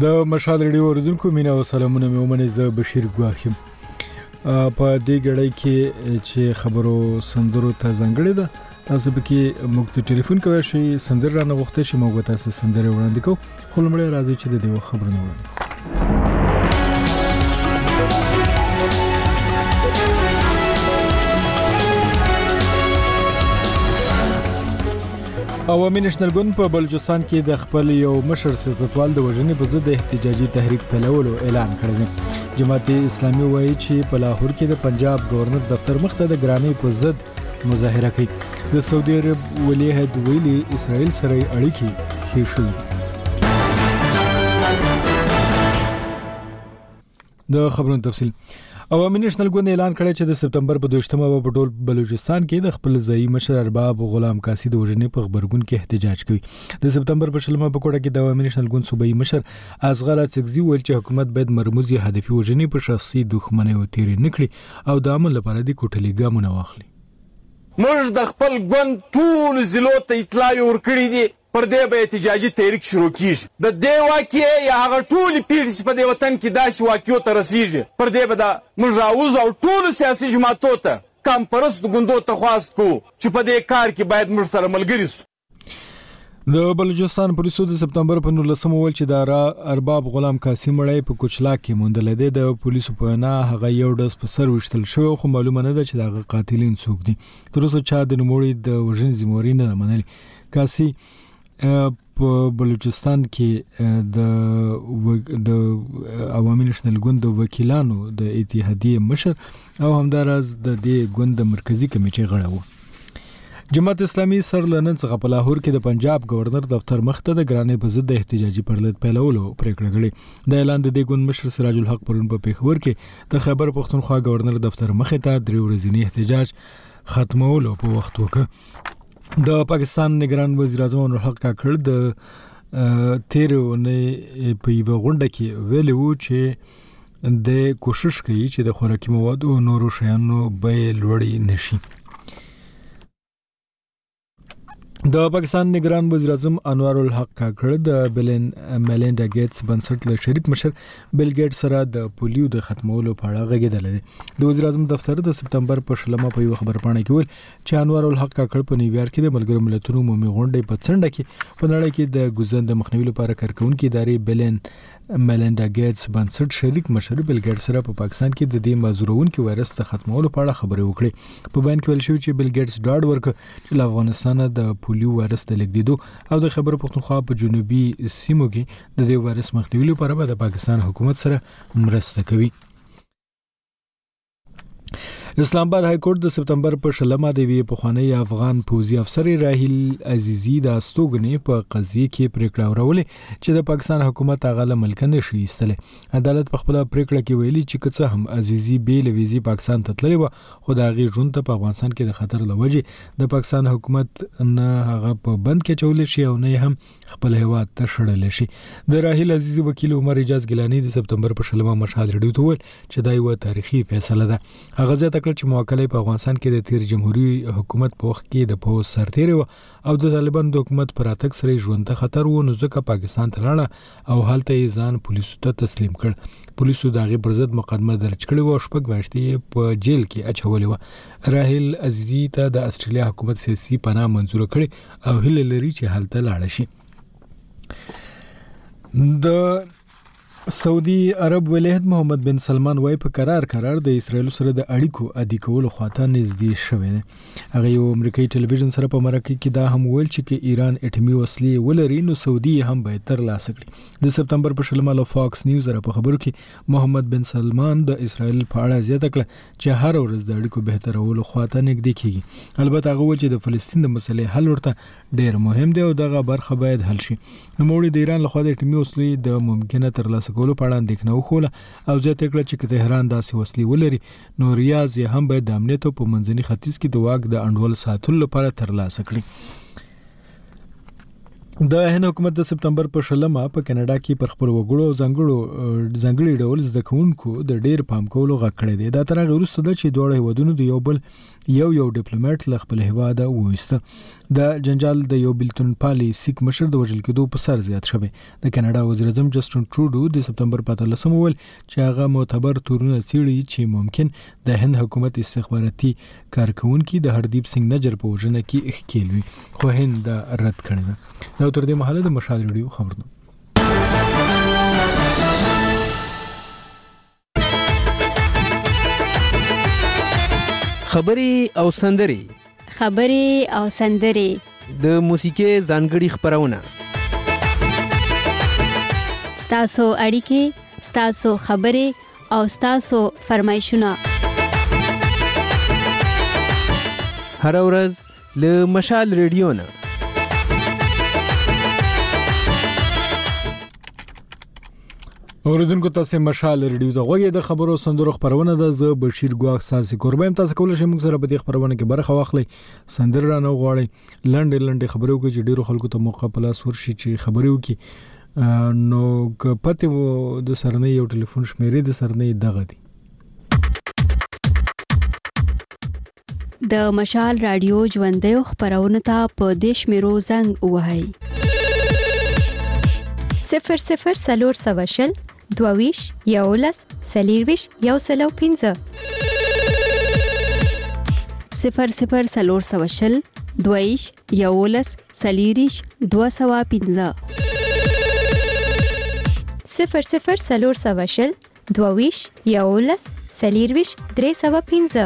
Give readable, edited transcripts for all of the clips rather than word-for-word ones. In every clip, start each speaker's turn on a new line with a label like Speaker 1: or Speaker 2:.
Speaker 1: د مشال ریډیو اوریدونکو مینا او سلامونه مې ومنئ. زه بشیر ګواخیم. په دې غړي کې چې خبرو سندرو ته ځانګړې ده، تاسو به کې موږ ته ټلیفون کوئ شئ، سندر را نغوښته شي، موږ تاسو سندره وړاندې کوو. خو لمړی راځي چې د دې خبرونه وړاندې عوامي نېشنل ګوند په بلوچستان کې د خپل یو مشر سیاستوال د وژنې په ضد احتجاجي تحریک پیلولو اعلان کړی. جماعت اسلامي وایي چې په لاهور کې د پنجاب گورنر دفتر مخ ته د ګرانۍ په ضد مظاهره کوي. د سعودي عرب ولی عہد ویلي اسرائیل سره اړیکې ښې شوې. د خبرونو تفصیل. عوامي نېشنل ګوند اعلان کړی چې د سپتمبر په 22مه په ټول بلوچستان کې د خپل ځایي مشر ارباب غلام قاصد د وژنې په خبرګون کې احتجاج کوي. د سپتمبر په 20مه په کوټه کې د عوامي نېشنل ګوند صوبایي مشر اصغر اڅکزي ویل چې حکومت باید مرموزي هدفي وژنې په شخصي دښمنۍ تیرې نکړي او د عمل لپاره د کوټلي ګامونه واخلي.
Speaker 2: موږ د خپل ګوند ټول ضلعو ته اطلاع ورکړې دي، پر دې به احتجاجي تحریک شروع کیږي. د دې واقعې یا هغه ټولې پیښې چې په دې وطن کې داسې واقعو ته رسیږي، پر دې به موږ راوځو او ټولو سیاسي جماعتو ته کمپرست ګوندو ته خواست کوو چې په دې کار کې باید موږ سره ملګري سو.
Speaker 1: د بلوچستان پولیسو د سپتمبر په 19مه ویل چې د ارباب غلام قاسم مړی په کوچلا کې موندل دی. د پولیسو په وینا هغه یو ډز په سر وشتل شو، خو معلومه نه ده چې دغه قاتلین څوک دي. تر اوسه چا د نوموړي د وژنې ذمہواري نه منلې. قاسي په بلوچستان کې د عوامي نېشنل ګوند د وکیلانو د اتحادیې مشر او همداراز د دې ګوند د مرکزی کمیټې غړی و. جماعت اسلامي سر لنن څخه په لاهور کې د پنجاب گورنر دفتر مخ ته د ګرانۍ په ضد احتجاجي پرلط پیلولو پریکړه کړې. د اعلان د دې ګوند مشر سراج الحق پرون په پیښور کې د خیبر پښتونخوا گورنر دفتر مخ ته 3 ورځې احتجاج ختمولو په وخت وکړ. د پاکستان نگران وزیر اعظم انور الحق کاکړ د تیرونې په یو غونډه کې ویلي وو چې د کوشش کوي چې د خوراکي موادو او نورو شیانو بیې لوړې نشي. د پاکستان نگران وزیر اعظم انور الحق کاکړ د میلینډا ګیټس بنسټ له شریک مشر بیل ګیټس سره د پولیو د ختمولو په اړه غږېدلی دی. د وزیر اعظم دفتر د سپتمبر په 20مه په یو خبرپاڼه کې ویل چې انور الحق کاکړ په نیویارک کې د ملګرو ملتونو عمومي غونډې په څنډه کې په نړۍ کې د ګوزن د مخنیوي لپاره کارکونکي ادارې میلینډا ګیټس بنسټ شریک مشر بیل ګیټس سره په پاکستان کې د دې مازورونکو وایرس د ختمولو په اړه خبرې وکړې. په بیان کې ویل شوی چې بیل ګیټس ډاډ ورکړ چې له افغانستان د پولیو وایرس د لیږدېدو او د خیبر پښتونخوا په جنوبي سیمو کې د دې وایرس مخنیوي لپاره به د پاکستان حکومت سره مرسته کوي. اسلام آباد های کورټ د سپتمبر په 20مه د وی پخوانی افغان پوځي افسر راهیل عزیزی د استوګنې په قضیه کې پریکړه ورولې چې د پاکستان حکومت هغه له ملک نه شي ایستله. عدالت په خپل پریکړه کې ویلي چې که څه هم عزیزی بیل ویزي پاکستان ته تللی و، خو د هغې ژوند ته په افغانستان کې د خطر له وجې د پاکستان حکومت نه هغه په بند کې اچولی شي او نه هم خپل هیواد ته شړلی شي. د راهیل عزیزی وکیل عمر اجاز ګیلانی د سپتمبر په 20مه مشال ریډیو ته ویل چې دا یو تاریخي فیصله ده. هغه زیاته کړ چې موکلې په افغانستان کې د تیر جمهوریت حکومت په وخت کې د پوز سرتیری و او د طالبان د حکومت پر اتک سره ژوند ته خطر و، نو ځکه پاکستان ته لاړه او هلته یې ځان پولیسو ته تسلیم کړ. پولیسو د هغې پر ضد مقدمه درج کړې و او 6 میاشتې په جیل کې اچولې وه. راهیل عزیزي ته د استرالیا حکومت سیاسي پناه منظور کړې او هیله لري چې هلته لاړه شي. د سعودي عرب ولی عہد محمد بن سلمان وای په قرار د اسرائیل سره د اړیکو عادي کولو خواته نږدې شوی دی. هغه یو امریکایي ټلویزیون سره په مرکه کې دا هم ویل چې کې ایران اټومي وسلې ولري نو سعودي هم باید ترلاسه کړي. د سپتمبر په 20مه له فاکس نیوز سره په خبرو کې محمد بن سلمان د اسرائیل په اړه زیاته کړه چې هر ورځ د اړیکو بهترولو خواته نږدې کیږي. البته هغه وایي چې د فلسطین د مسلې حل ورته ډیر مهم دی او دغه برخه باید حل شي. نو موږ د ایران لخوا د اټومي وسلې د ممکنه ترلاسه کولو په اړه اندېښنه وښوله او زیاته کړه چې که تهران داسې وسلې ولري نو ریاض یې هم باید د امنیت په منځني ختیځ کې د واک د انډول ساتلو لپاره ترلاسه کړي. د هند حکومت د سپتمبر په 16 په کاناډا کې پر خپل وګړو ځانګړي ډول زده کوونکو د ډیر پام کولو غږ کړی دی. دا تر هغه وروسته ده چې دوه هیوادونو د یو ډیپلوماټ له خپل هیواده وویسته. د جنجال د یو بلتون پالي سیک مشر د وژل کېدو په سر زیات شوی. د کاناډا وزیر اعظم جسټن ټروډو د سپتمبر په 13 ویل چې هغه معتبر تورونه څېړي چې ممکن د هند حکومت استخباراتي کارکونکو د هردیپ سنگ نجر په وژنه کې ښکیل وي، خو هند دا رد کړی دی. دا تر دې مهاله د مشال ریډیو خبرونه.
Speaker 3: خبري او سندري د موسیقي ځانګړي خبرونه.
Speaker 4: ستاسو اړیکې، ستاسو خبرې او ستاسو فرمایشونه
Speaker 3: هر ورځ له مشال ریډیو نه.
Speaker 1: اوریدونکو تاسو مشال ریډیو ته غوږی د خبرو سندرو خبرونه ده. زه بشیر ګواخ ساسي کوربایم. تاسو کولای شئ موږ سره په دې خبرونه کې برخه واخلئ. سندر را نه غواړئ لنډه خبرو کې چې ډیرو خلکو ته موقع پلاس ورشي چې خبرو کې نو پته د سرنې یو ټلیفون شمیرې د سرنې دغه دی.
Speaker 4: د مشال رادیو ژوندۍ خبرونه ته په دیش میرو زنګ وهاي
Speaker 5: 00 22 11 سلیرویش یو سلو 15
Speaker 4: 00 22 11 سلیریش 215
Speaker 5: 00 22 11 سلیرویش 315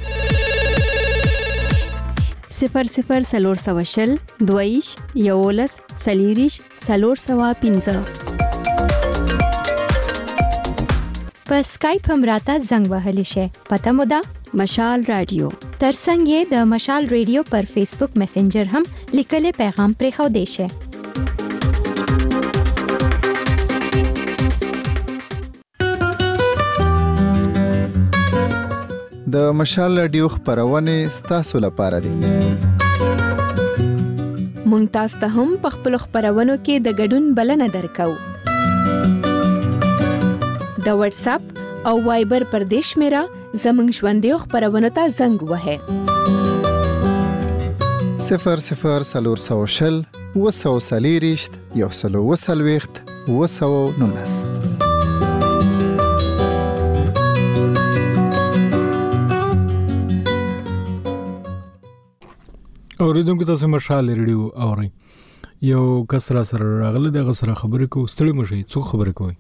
Speaker 4: 00 22 11 سلیریش 315
Speaker 5: په سکایپ هم راته زنګ وهلی شي. پته مو ده
Speaker 4: مشال رادیو.
Speaker 5: ترڅنګ یې د مشال ریډیو پر فیسبوک میسنجر هم لیکلي پیغام پرې خو دی شي.
Speaker 6: د مشال رادیو خبرونه ستاسو لپاره دي.
Speaker 7: مونږ تاسو ته هم په خپل خبرونو کې د ګډون بلنه درکو. د واتس اپ او وایبر پر دیش میرا زمنګ ژوندۍ خبرونه ته زنګ وهه
Speaker 6: 00 وسوسلیریشت یو سلو وسلويخت وسو نونس.
Speaker 1: اوریدونکو تاسو مشال ریډیو اورئ. یو کس را سره راغله د غسر خبرې کو ستړي مشي څو خبرې کوي.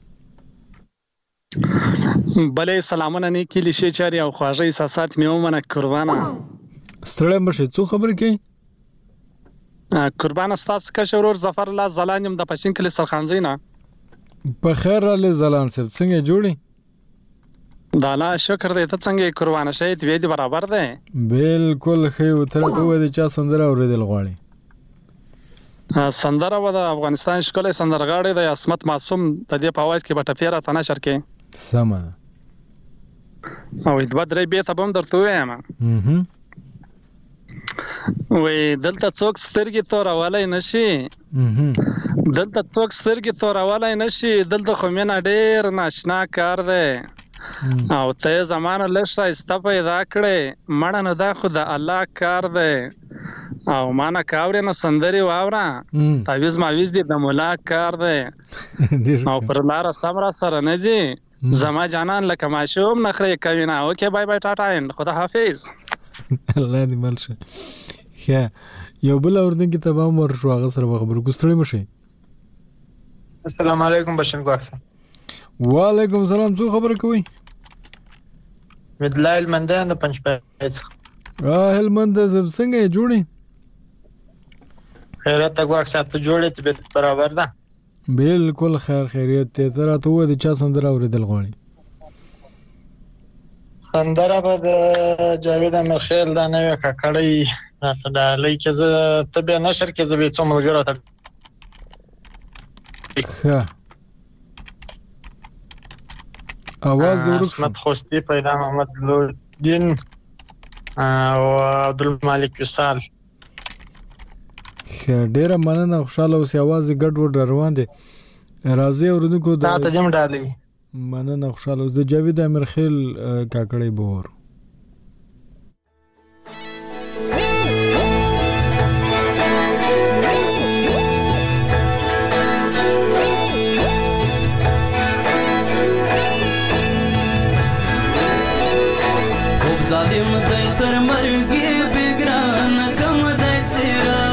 Speaker 8: بله سلامونه نه کلی شي چاري او خواږه احساسات مې ومنه قربانه.
Speaker 1: ستړي مشي څو خبرې کوي.
Speaker 8: قربانه تاسو کا شورور ظفر الله زلانم د پښین کلی سرخانځي نه.
Speaker 1: په خیر را ل زلان سب څنګه جوړي.
Speaker 8: دالا شکر دې ته څنګه قربانه شې دی دې برابر ده.
Speaker 1: بالکل خې وتر ته و دې چا سندره اوریدل غواړي.
Speaker 8: سندره و د افغانستان شکل سندرغاړي د اسمت معصوم د دې په आवाज کې بټفیره تنه شرکې
Speaker 1: سما
Speaker 8: او د بدرې به ته بم درته وایم. وې دلته څوک سترګې تورولای نشي. دلته څوک سترګې تورولای نشي. دلته خو مینه ډېر ناشنا کار دی او ته زمانه لښه استفاده کړې مړه نه دا خو د الله کار دی او معنا کاورې نه سندري واوره تعویز ماویز دې د مولا کار دی او پر لار سمرا سره نه دي زما جانان لکه ماشوم نخري کوي نه. اوکې بای بای ټاټا اند خدا حافظ.
Speaker 1: الله دې ملشه. ښه یو بل اوردونکو ته به مر شو هغه سره خبرو کوستړی مشي.
Speaker 9: السلام علیکم بشن ګواخه.
Speaker 1: وعلیکم السلام څو خبرې کوي.
Speaker 9: مدلایل مندان د پنځپایڅ.
Speaker 1: هلمند زب څنګه جوړي.
Speaker 9: خیرت ګواخه ته جوړې ته برابر ده.
Speaker 1: بالکل خیریت ته تر ته و د چا سندره اوریدل غواړي.
Speaker 9: سندره به د جاوید امرخیل دا نوې ککړې دا لیکه زه ته به نشر کې زه به څوم ملګرو ته
Speaker 1: ښه اواز ورک
Speaker 9: اسمت خوستی پیدا محمد لودین او عبدالمالک وصال.
Speaker 1: ډیره مننه، خوشاله اوسې. اواز ګډ وډ روان دی. راځي اوردونکو
Speaker 9: تا ته جام ډالې
Speaker 1: مننه، خوشاله اوس. د جاوید امرخیل کاکړی بور.
Speaker 10: ظالم دی تر مرګي بګران کم دی څیرا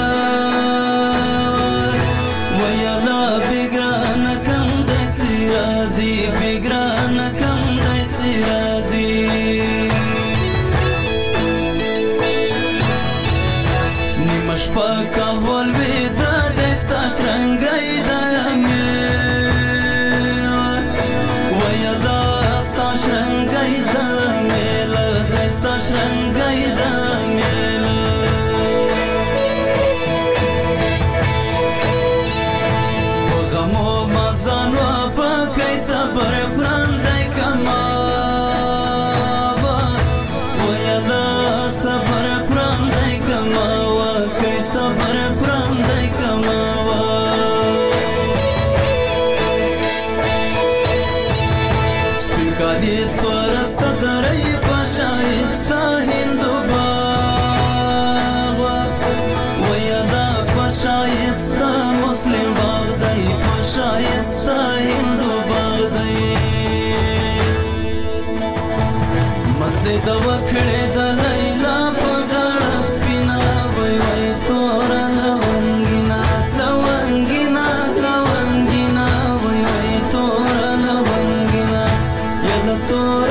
Speaker 10: ویلا بګران کم دی څیرا زی بګران کم دی څیرا زی نیمش پاکا ول وې د دستا شرنګای دامه ویلا ستا شرنګای دامه ستا شرنګای د میله په غمو مزان و پکې صبر فرندای کما ویلا صبر فرندای کما وکې صبر فرندای کما سپینکالی تور صدرای شایستا هندو باغ ویلا پشایستا مسلم باغ دی پشایستا هندو باغ دی مسجد وکړه د لیلا په غاړه سپینا وای وای تور لونګینا لونګینا لونګینا وای وای تور لونګینا یلا تور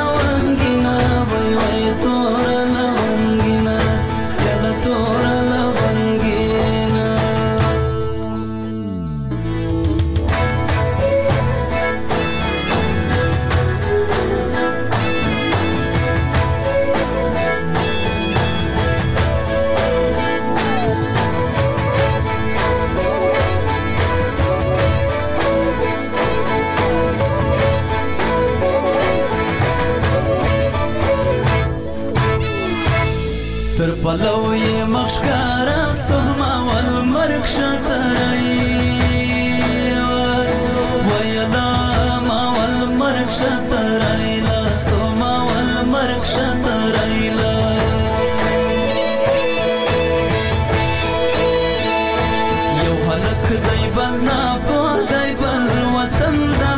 Speaker 10: تر پلوی مخشکارا سهما والمرک شترئی ویلا ما والمرک شترئی لا سهما والمرک شترئی لا یو حلق دی بل ناپو دی بل وطن دا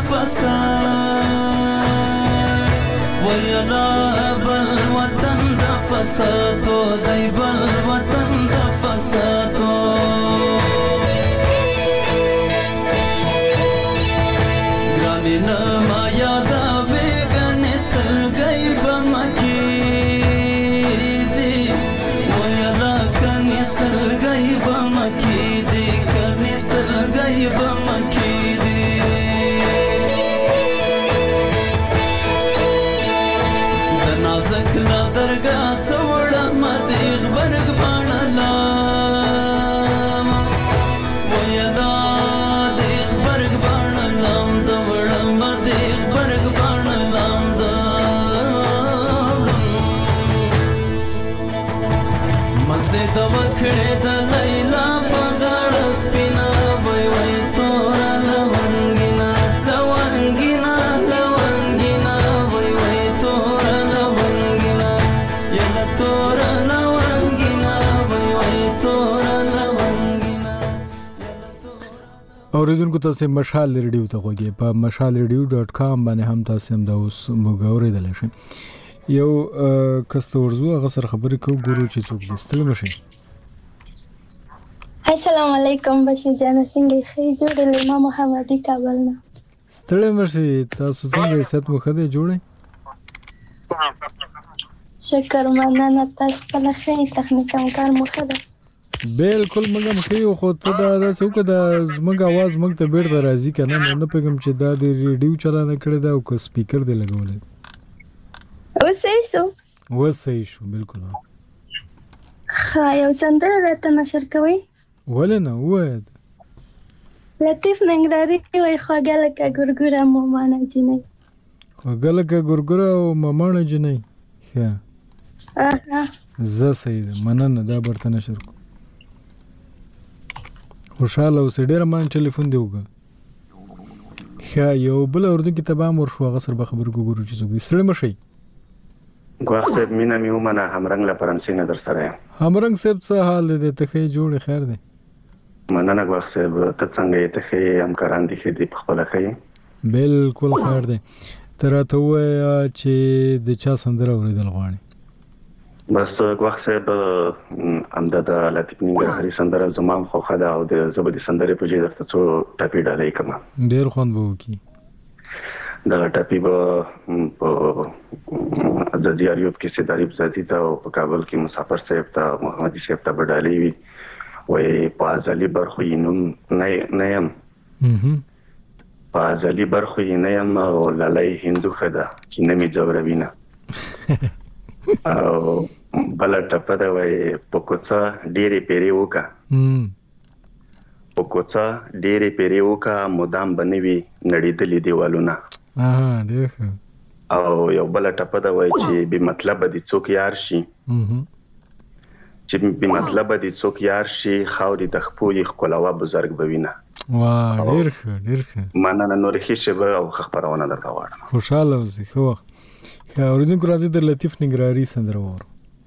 Speaker 10: فساد ویلا بل وطن دا فسادو دی بل وطن دا فسادو گرانی نما یادا بیگنی سلگئی بمکی دی ویلا کنی سلگئی بمکی دی کنی سلگئی بمکی دی نازک لا درگا څوړه مدیغ برګ باڼلا ویدا دیغ برګ باڼلام دوړه مدیغ برګ باڼلام د مزه د وکړه د لیلا په غاړه سپینا وای وای تور لونګینا لونګینا لونګینا وای وای تور
Speaker 1: اوریدونکو تاسو مشال ریډیو ته غوږی په mashalradio.com باندې هم تاسو هم دا اوس موږ اوریدل شئ. یو کست ورزو هغه سره خبرې کوو ګورو چې څوک دې ستل مشي.
Speaker 11: السلام علیکم بشیر جان څنګه ښه جوړې ما محمدي کابل نه
Speaker 1: ستل مشي. تاسو څنګه ست مخ دې جوړې؟
Speaker 11: شکر مننه تاسو په لخوا تخنیکي کار مخ ده
Speaker 1: بالکل موږ مخې خو ته دا څوک دا زموږ आवाज موږ ته بیرته راځي کنه نه پیغام چې دا د ریډیو چلانه کړی دا او کو سپیکر دی لګولې وسې شو بالکل.
Speaker 11: ها یو سندره راته نشر کوي
Speaker 1: ولنه وای
Speaker 11: لطیف ننګرهاري وای خوږه لکه ګورګوره مامانه جنې
Speaker 1: خوږه لکه ګورګوره او مامانه جنې ښه زه سید مننه دا برته نشر کو خوشاله اوسې. ډېره مننه ټلیفون دې وکړه. ښه یو بل اورېدونکي ته به هم ورشو هغه سره به خبرې وګورو چې څوک دي. ستړي مه شئ.
Speaker 12: ګواښ صاحب مینه مې ومنه همرنګ له فرانسې نه در سره یم.
Speaker 1: همرنګ صاحب څه حال دی؟ ته ښه جوړې خیر دی؟
Speaker 12: مننه ګواښ صاحب. ته څنګه یې؟ ته ښه یې؟ همکاران دې ښه دي؟ پخپله ښه یې؟
Speaker 1: بالکل خیر دی. ته راته ووایه چې د چا سندره اورېدل غواړې؟
Speaker 12: بس ګواښ صاحب همدا د لطیف ننګرهاري سندره زما هم خوښه ده او زه به د سندرې په ځای درته څو ټپې ډالۍ کړم.
Speaker 1: ډېر خوند به وکړي.
Speaker 12: دغه ټپې به په ځاځي اریوب کې سیداریب ذاتي ته او په کابل کې مسافر صاحب ته محمدي صاحب ته به ډالۍ وي. وایي په ازلي برخو یې نوم نه یم، په ازلي برخو یې نه یم او لالی هندوخه ده چې نه مې ځوروینه. او بله ټپه ده وایي په کوڅه ډېرې پیرې وکړه، په کوڅه ډېرې پیرې وکړه مدام به نه وي نړېدلي دیوالونه. او یو بله ټپه ده وایي چې بې مطلبه دې څوک یار شي، چې بې مطلبه دې څوک یار شي خاورې د خپو یې ښکلوه بزرګ به وینه.
Speaker 1: ډېر ښه ډېر ښه.
Speaker 12: مننه. نورې ښې شېبه او ښه خپرونه درته غواړم.
Speaker 1: خوشحاله اوسې. ښه وخت. ښه اورېدونکو راځئ د لطیف ننګرهاري سندره واورو.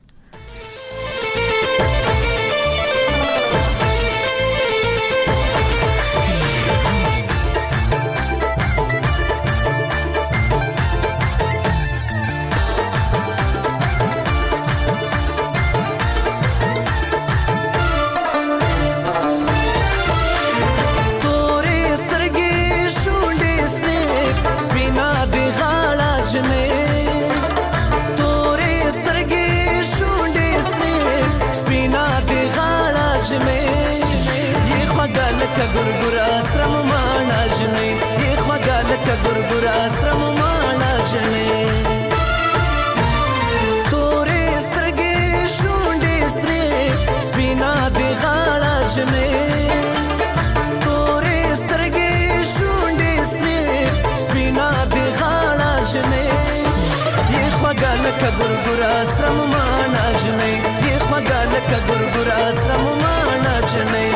Speaker 10: ګورګورا سترم مانا جنې یې خواږه لکه ګورګورا سترم مانا جنې تورې سترګې شونډې سرې سپینا دې غاړه جنې تورې سترګې شونډې سرې سپینا دې غاړه جنې یې خواږه لکه ګورګورا سترم مانا جنې یې خواږه لکه ګورګورا سترم مانا جنې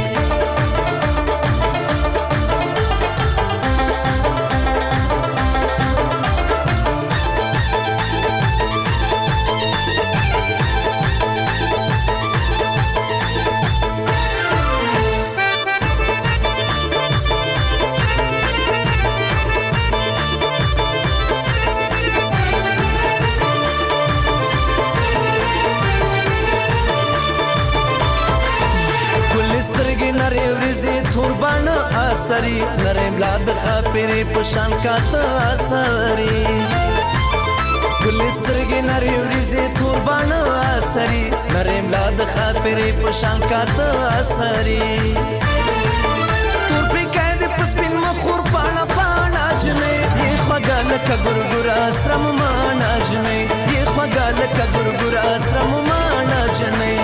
Speaker 10: توربان اثري نرم لاد خاپري پشان کاته اثري ګل سترګې نری وريزي توربان اثري نرم لاد خاپري پشان کاته اثري تور په کېد پسپین مخور پانا پانا جنې یې خواږه لکه ګورګورا سترم مانا جنې یې خواږه لکه ګورګورا سترم مانا جنې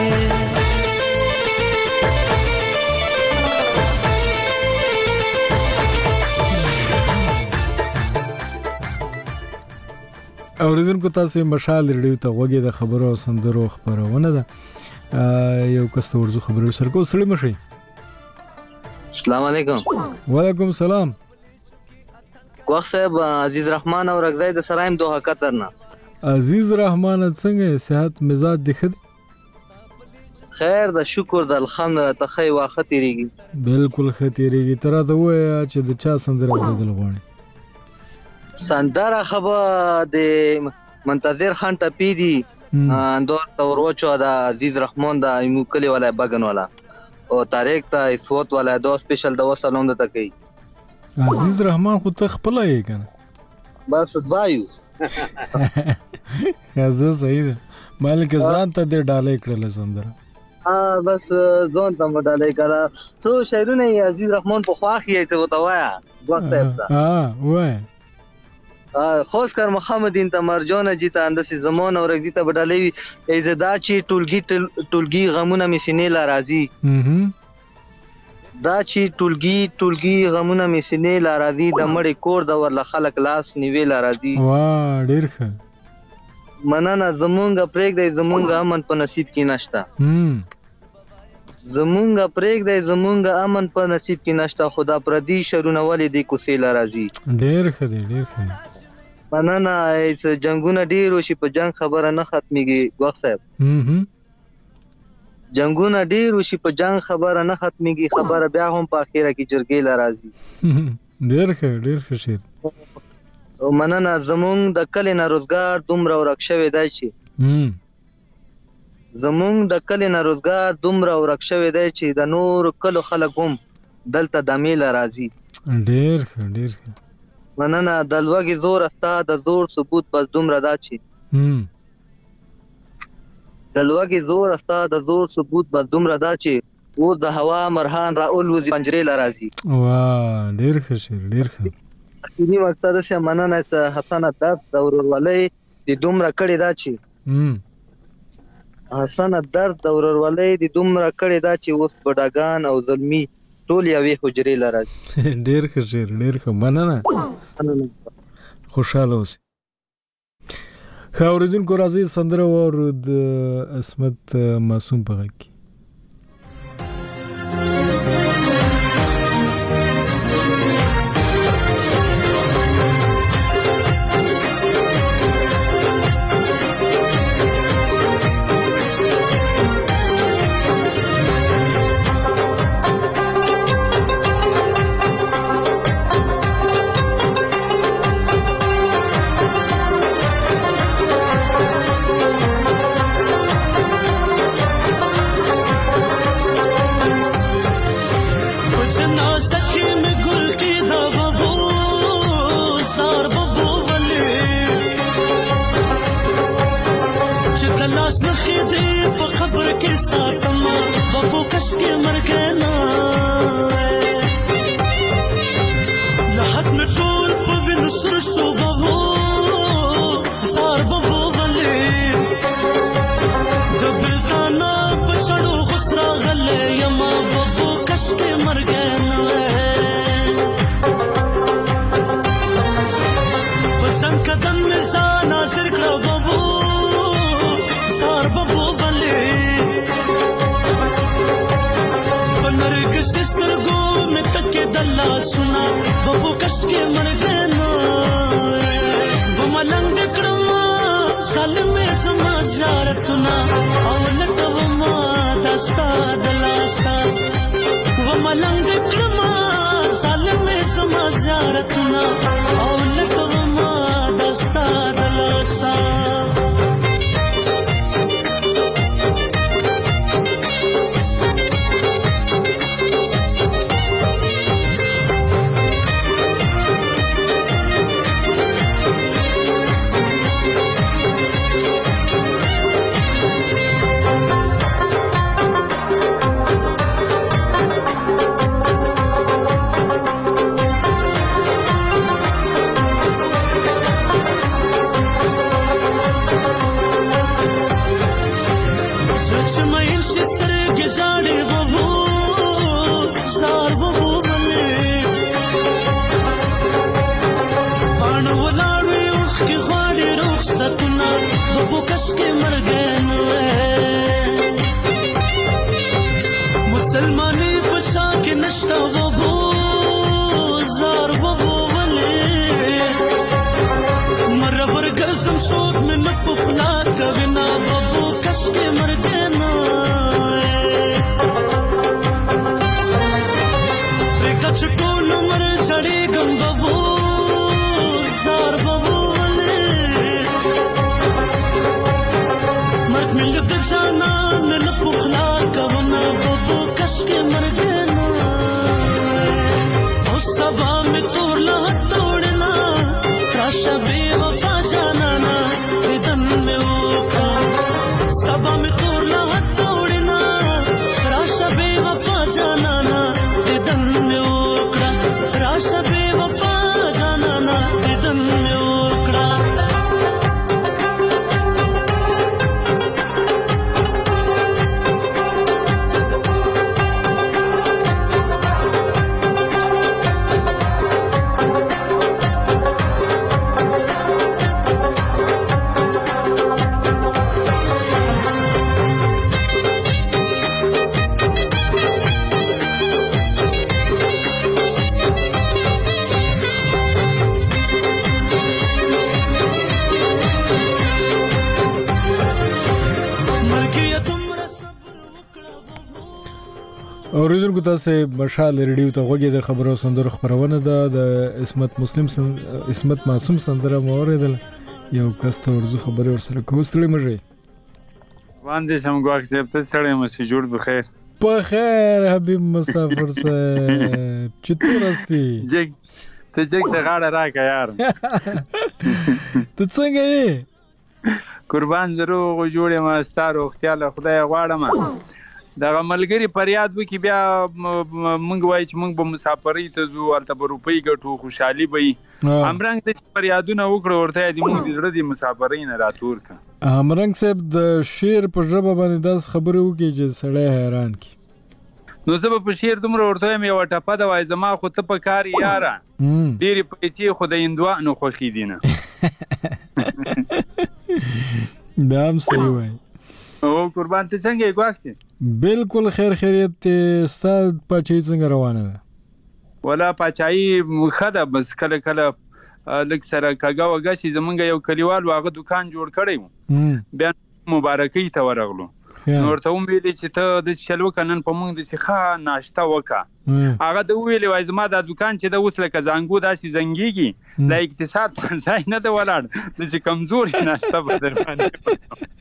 Speaker 1: اوریدونکو تاسو مشال ریډیو ته وګورئ. د خبرو او سندرو خبرونه ده. یو کس ته ورځو خبرو سره کو سړی مشي.
Speaker 13: السلام علیکم.
Speaker 1: وعلیکم السلام.
Speaker 13: کوخ صاحب عزیز رحمان او رغزای د سرایم دوه قطر نه.
Speaker 1: عزیز رحمان څنګه صحت مزاج دخد؟
Speaker 13: خیر د شکر د الحمدلله ته خی واخه تیریږي.
Speaker 1: بالکل خطرېږي. تر دا وای چې د چا سندره اوریدل غواړي؟
Speaker 13: سندره خبر د منتظر خان ټپی دی اندور توروچو د عزیز رحمان د ایموکلی ولا بغن ولا او طارق ته اسوت ولا دو سپیشل د وسلوند ته کوي.
Speaker 1: عزیز رحمان خو ته خپل یې کنه
Speaker 13: بس وایو
Speaker 1: زه صحیح ده مالک ځان ته د ډالې کړل سندره.
Speaker 13: بس ځان ته مډالې کړه څو شعرونه عزیز رحمان په خواخ یې ته وتاوایا وخت ته
Speaker 1: وای
Speaker 13: خوش کر محمد ان تمرجون جیتا اندسي زمان او رګدي ته بدلوي عزدا چی ټولګي غمونه می سینې لا راضي دا چی ټولګي غمونه می سینې لا راضي د مړې کور د ورله خلک لاس نیوي لا راضي.
Speaker 1: واه ډیر ښه.
Speaker 13: مننه زمونږ پرېګ دی زمونږ امن په نصیب کې نشتا. زمونږ پرېږدی زمونږ امن په نصیب کې نشته خدا پردي شرونه ولې دې کوڅې له راځي.
Speaker 1: ډېر ښه دی ډېر ښه دی.
Speaker 13: مننه. جنګونه ډېر وشي په جنګ خبره نه ختمېږي ګوښ صاحب. جنګونه ډېر وشي په جنګ خبره نه ختمېږي خبره بیا هم په اخره کې جرګې له راځي.
Speaker 1: ډېر ښه شعر.
Speaker 13: مننه. زمونږ د کلي نه روزګار دومره ورک شوی دی چې زمونږ د کلي نه روزګار دومره ورک شوی دی چې د نورو کلو خلک هم دلته دمې له راځي.
Speaker 1: ډېر ښه.
Speaker 13: مننه. د لوږې زور ستا د زور ثبوت بس دومره دا چې د لوږې زور ستا د زور ثبوت بس دومره دا چې اوس د هوا مرهان را الوزي پنجرې له راځي.
Speaker 1: واه ډېر ښه شعر ډېر ښه.
Speaker 13: اخري مقصد یې مننه چې حسنه درد د ورورولۍ دې دومره کړې ده چې حسنه درد د ورورولۍ دې دومره کړې ده چې اوس بډاګان او زلمي ټول یوې حجرې له راځي.
Speaker 1: ډېر ښه شعر ډېر ښه. مننه. خوشحاله اوسئ. ښه اورېدونکو راځئ سندره واورو د عصمت معصوم په غږ کې.
Speaker 14: जाना न पुखला कवना बबू कस के मर गए ना
Speaker 1: اوریدونکو تاسو مشال ریډیو ته غوږی د خبرو سندرو خبرونه ده د اسمت معصوم سندره موریدل یو کس ته ورزو خبرې ورسره کوستړې مږي
Speaker 14: باندې سم غواړم چې تاسو ستړي مو سي جوړ بخیر
Speaker 1: په خیر حبیب مسافر صاحب چطور هستی
Speaker 14: ته جګ څنګه راکا یار
Speaker 1: ته څنګه یې
Speaker 14: قربان زرو جوړې ما ستاره اختیار خدای غواړم دا ملګری پریاد وکي بیا مونږ وای چې مونږ به مسافرۍ ته ځو البته په روپۍ ګټو خوشحالي به امرنګ د پریادونه وکړو ورته د مونږ د زړه د مسافرۍ نه راتور کا
Speaker 1: امرنګ صاحب د شعر په ژبه باندې داس خبره وکي چې سړی حیران کی
Speaker 14: نو زه په شعر دومره ورته مې یو ټپه د وای زما خو ته په کار یاره ډېرې پیسې خو د هندوانو خوښې دي نه
Speaker 1: دا هم صحیح وای
Speaker 14: او قربان ته څنګه یې ګواکسي
Speaker 1: بالکل خیر خیریت ستاسو پچای څنګه روانه ده
Speaker 14: ولا پچای مخده بس کله کله لک سره کاګه وګسی زمونږ یو کلیوال واغه دکان جوړ کړی بیا مبارکي ته ورغلو نورته ویلې چې ته د شلو کنن په مونږ د سیخه ناشته وکا هغه د ویلې وای زما د دکان چې د وسله کزانګو داسې زنګيږي د اقتصاد په ځای نه د ولاړ د کمزوري ناشته بدل باندې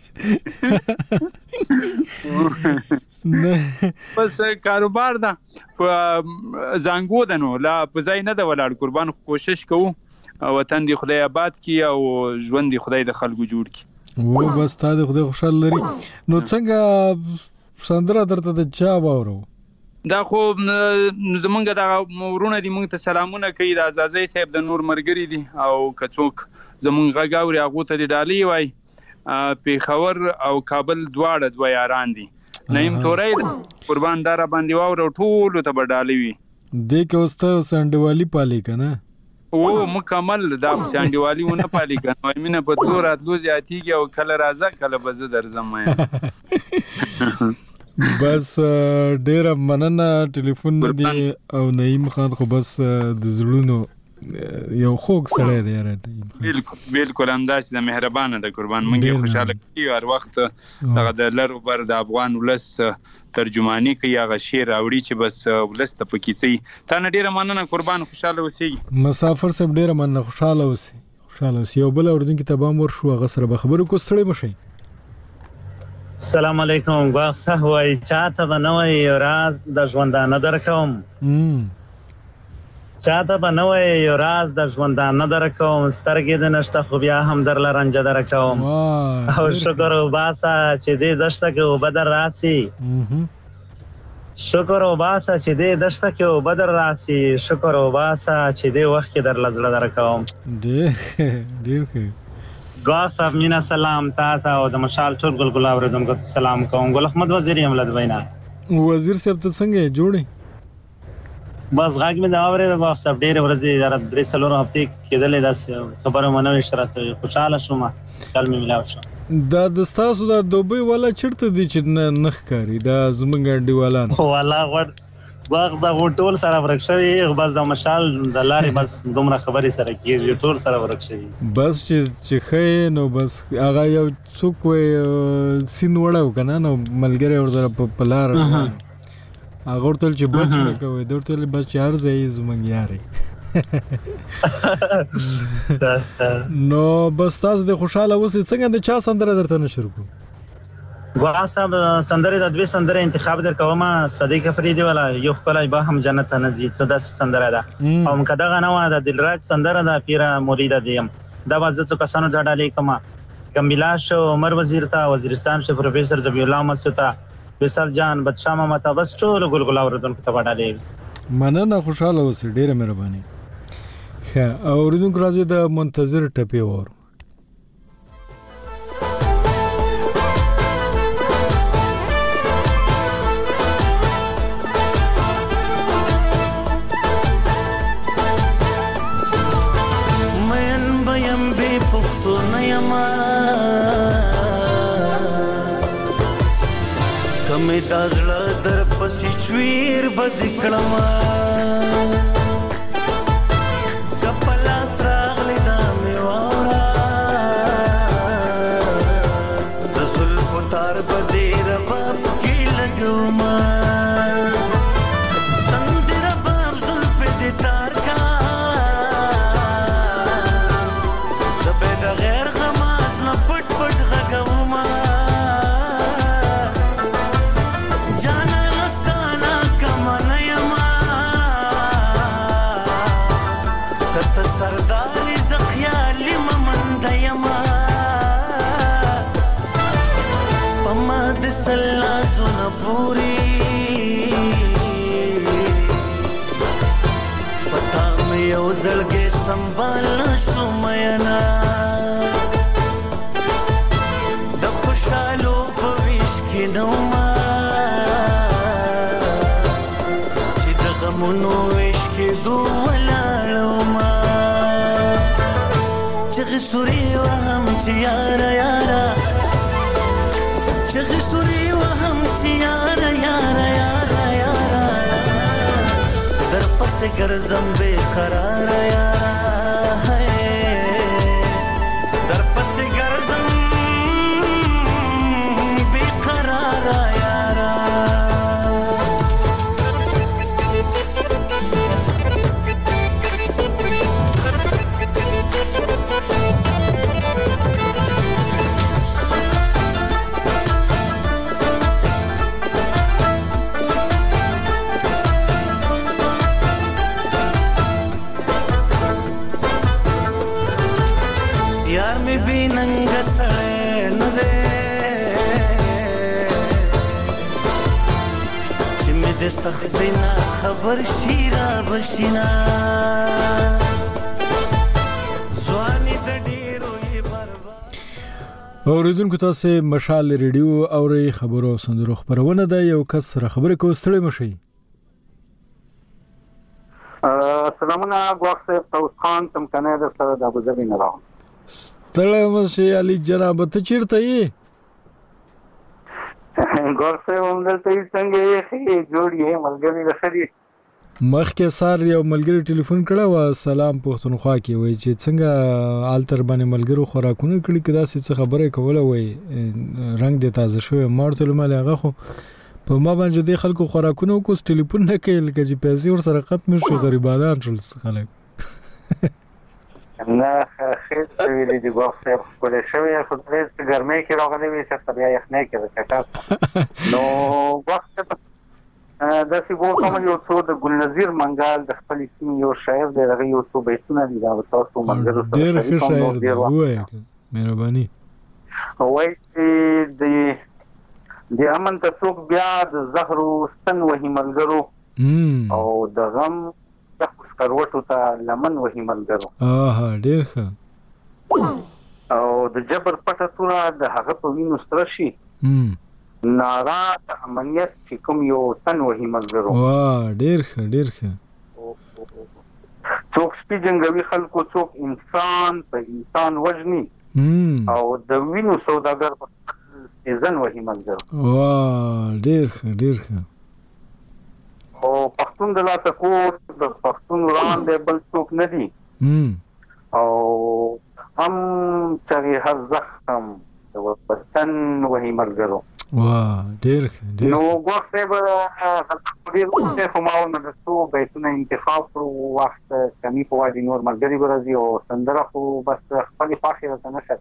Speaker 14: بس کاروبار دا زنګو دنو لا په ځای نه د ولاړ قربان کوشش کوو وطن دی خدای آباد کی او ژوند دی خدای د خلکو جوړ کی
Speaker 1: و بس تا د خدای خوشحال لري نو څنګه سندره درته د چا باورو
Speaker 14: دا خو زمونږ د مورونه دي مونږ ته سلامونه کوي د عزازي صاحب د نور مرګري دي او کڅوک زمونږ غاوري هغه ته د ډالۍ وای پیښور او کابل دواړه دوه یاران دي نیم تورې قربان دار باندې واور ټول ته بدالي وي
Speaker 1: د کوسته سندوالي پالي کنه
Speaker 14: او مکمل دا سندوالي ونه پالي کنه مینه په تلو راتلو زیاتیږي او کله راځه کله بز درځم
Speaker 1: بس ډیر مننه ټلیفون دی او نعیم خان خو بس د زړونو یو خوږ سړی دی یاره
Speaker 14: بالکل انداز د مهربانه د قربان مونږه خوشاله کیو هر وخت دغه د لر بر د افغان ولس ترجمانی کوي هغه شعر اوړي چې بس ولس ته پکې چي تا نه ډیره مننه قربان خوشاله اوسئ
Speaker 1: مسافر صاحب ډیره مننه خوشاله اوسئ یو بل اردن کې تبام ور شو هغه سره به خبرو کو ستړي مشي
Speaker 15: السلام علیکم واخه وای چاته بنوي راز د ژوندانه درکوم چاته بنوي یو راز د ژوندانه درکوم سترګې د نشته خو بیا هم در لرنج درکوم او شکر وباسه چې دې دشته کې وبدر راسي شکر وباسه چې دې دشته کې وبدر راسي شکر وباسه چې دې وخت کې در لزړه درکوم
Speaker 1: ډېر
Speaker 15: ګوا صاحب مینا سلام تاسو او د مشال ټول ګل اوریدونکو ته سلام کوم ګل احمد وزیری املت وینا
Speaker 1: وزیر صاحب ته څنګه جوړي
Speaker 15: بس غاګ مې دا اورې د وخت ډېر ورځې در درې سلور هفته کېدلې دا خبره منو اشاره سره خوشاله شوم کله مې ملاو شو
Speaker 1: دا د تاسو د دوبۍ ولا چرته دي چې نخ کاری دا زمونږ ډیوالان
Speaker 15: والا غوړ واغزه ټول سره ورکشوي بس د مشال د لارې بس دومره خبرې سره کیږي ټول سره ورکشوي
Speaker 1: بس چې خې نو بس هغه یو څوک وي سین وړاو کنه نو ملګری ورته په لار هغه ورته چې بچ نه کوي درته بس چار ځای زمونږ یاري نو بس تاسو د خوشاله اوسئ څنګه د چا سندره درته نشر کو
Speaker 15: ګوا صاحب سندره د دوی سندره انتخاب در کومه صدیق افریدی والا یو خپل به هم جنت ته نزي څه د سندره ده او کدا غنوا د دلراج سندره ده پیرا مرید دیم دا وازه څه کسانو د ډالې کما کمبلاش عمر وزیر تا وزیرستان شه پروفیسور ذبیح الله مسعود وصال جان بدشاه ماته بس ټول ګلګلا اوردونکو ته وډالې
Speaker 1: مننه خوشاله اوسئ ډیره مهرباني ښه اوریدونکو راځي د منتظر ټپی ور
Speaker 10: کمه دازړه در پسې چویر بد کړما کپلا سراغلی دا میوارا رسول خطار بدیر باب کی لګوما سلا زونه پوری پتا مې یو زړګې سنبال شو مینا د خوشالو په ویش کې نو ما چې د غمونو ویش کې دولاړو ما چغې سوري وهم چې یارا یارا چغې سوري وهم چې یارا یارا یارا یارا در پسې ګرځم بے قرار یارا در پسې ګرځم بے قرار یارا یار می بی ننګ سړی نه دی چې مې د سختۍ نه خبر شي را بشینا ځواني د ډېرو یې برباد.
Speaker 1: اوریدونکو تاسو مشال ریډیو اوري خبرو او سندرو خبرونه ده. یو کس را خبره کو ستړي مشي.
Speaker 16: سلامونه ګواښ صاحب توس خان تم کنه د سره د ابوظبي نه راو
Speaker 1: ستړي مشي علي جناب ته چیرته یې
Speaker 16: ګواښ صاحب هم دلته څنګه یې جوړې ملګری لخري
Speaker 1: مخکې سار یو ملګری ټلیفون کړه و سلام پښتونخوا کې وای چې څنګه آلتر باندې ملګرو خوراکونه کړي کدا څه خبره کوله وای رنگ د تازه شوی مارته مال هغه خو په ما باندې د خلکو خوراکونه کو ټلیفون نه کوي لکه چې پیسې ور سره ختم شي غریبانان ټول خلک
Speaker 16: نه خیر ویلې دی ګواښ صاحب کولې شوی خو دې ګرمۍ کې راغلی وي چې بیا یخنۍ کې راکټه نو ګواښ صاحب دا سی ګو کوم یو څو د ګل نذیر منګال د خپل سیمې یو شاعر دی هغه یو څو بیتونه دي دا تاسو منګل سره
Speaker 1: ډېر ښه شاعر دی وای مهرباني
Speaker 16: وای د امن ته څوک بیا د زهر ستن وهي ملګرو او د غم د سکروټو ته لمن وهي ملګرو
Speaker 1: ډېر ښه
Speaker 16: او د جبر پټه توره د هغه په وینو سره شي نارا د امنیت چې کوم یو تن وهي ملګرو
Speaker 1: ډېر ښه ډېر ښه
Speaker 16: څوک سپي جنګوي خلکو څوک انسان په انسان وژني او د وینو سوداګر په ځن وهي ملګرو
Speaker 1: ډېر ښه ډېر ښه
Speaker 16: او پښتون د لاسه کوټ د پښتون وړاندې بل څوک نه دي او هم چې هر زخم د وطن وهي ملګرو
Speaker 1: ډېر ښه
Speaker 16: نو ګواښ صاحب ډېر څه هماونه د څو بیتونه انتخاب کړو وخت کمی په وادي نور ملګري ورځي او سندره خو بس خپل پاخه راته نشته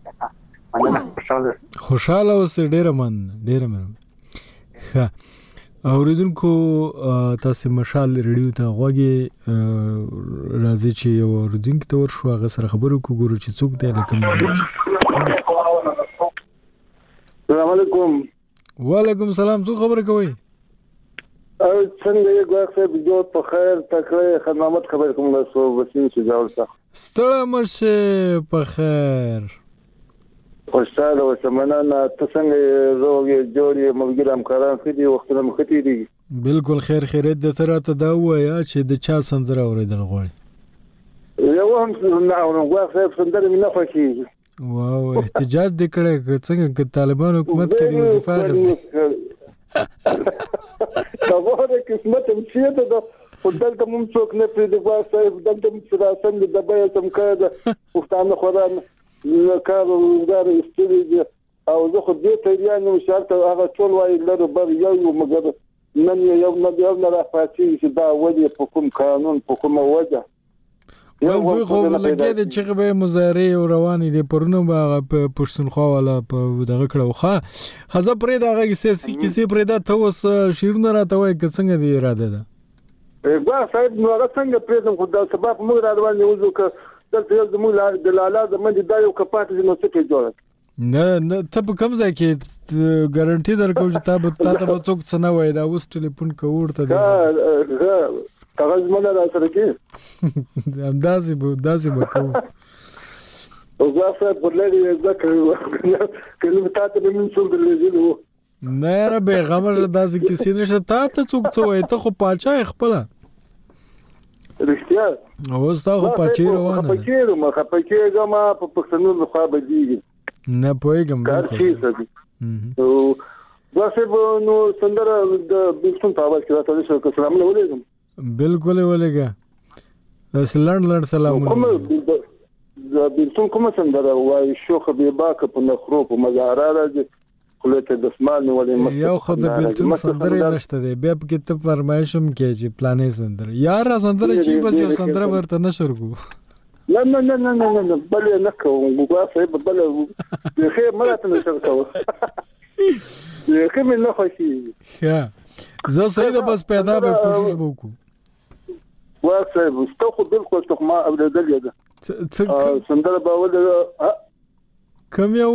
Speaker 1: خوشاله اوسې ډېره من ښه اوریدونکو تاسو مشال ریډیو ته غوږی راځي چې یو اوریدونکو ته ورشو هغه سره خبرو کو ګورو چې څوک دی لکه
Speaker 17: السلام علیکم
Speaker 1: وعلیکم السلام څو خبره کوي
Speaker 17: څنګه یې ګواښ صاحب جوړ په خیر تکړه خدمت خبر کوم تاسو وسیم چې جوړ
Speaker 1: ستړی مشه په خیر
Speaker 17: خوشاله وسمنه ته څنګه روغې جوړې ملګری همکاران خدي وختونه مختی دي
Speaker 1: بالکل خیر خیرت د تر ته دا وایا چې د چا سندره اوریدل غواړي
Speaker 17: یو هم نه ګواښ صاحب سندره مې نه خوښیږي
Speaker 1: واو احتجاج د کړه څنګه ک طالبان حکومت کوي وظیفه غوښتي
Speaker 17: دا وره قسمت هم چې ده ودلته مم څوک نه پرې د ګواښ صاحب دلته مم څنګه د بیه تم کړه وختانه خوران کار وزګار استری دي او زه خو دې تیریان مشارت هغه ټول وای لره بر یو مګر نن یو نه راځي چې دا ودی په کوم قانون په کوم وجه
Speaker 1: یو دوی خو لګید چې به مظاهره او رواني دي پرونه په پښتونخوا ولا په دغه کړه خو خزه پرې دغه سیاسي کیسې پرې دا ته وس شیرونه راته وای که څنګه دی اراده ده
Speaker 17: ګوا صاحب نو هغه څنګه پرېدم خو دا سبب موږ روان یو ځکه دلته یو زموږ د لاله د منځ دا یو کپات نو څه کې جوړ
Speaker 1: نه ته په کوم ځای کې ګارانټي درکو چې تا به څوک څه نه وای دا اوس ټلیفون کوورته دی
Speaker 17: کاغذ مله را سره کې
Speaker 1: همداسې به کوو
Speaker 17: او زه صاحب ورلې ځکه کله تاسو به من څوک درلېږي
Speaker 1: نه را به غمر داسې کسی نشته تا ته څوک څه وای ته خو پاچا خپل
Speaker 17: رښتیا
Speaker 1: اوس تا خو پاچا روانه
Speaker 17: خپکیږم په پښتنو د خوا بدیږي
Speaker 1: نه پوهېږم
Speaker 17: کار شي سدي او زه نو سندره د بلتون په اواز کې راته شو سلام علیکم
Speaker 1: بالکل ولګه لړ سلام
Speaker 17: د بلتون کومه سندره وای شو خبيبا که په نخرو په مزارا راځي خلته د اسمان ولې
Speaker 1: یو خود بلتون سندره نشته دی بیا په کې ته فرمایشم کې چې پلانې سندره یار سندره چې بس یو سندره ورته نشر کو
Speaker 17: نه بل نه کوم وګورئ بل خیر مراته نشر کوم خیر نه خوشي
Speaker 1: ها زه سیده بس پیدا به کوشش وکړو
Speaker 17: واسه مستخو بالکل څه ما اوریدل ده سندره باول
Speaker 1: کوم یو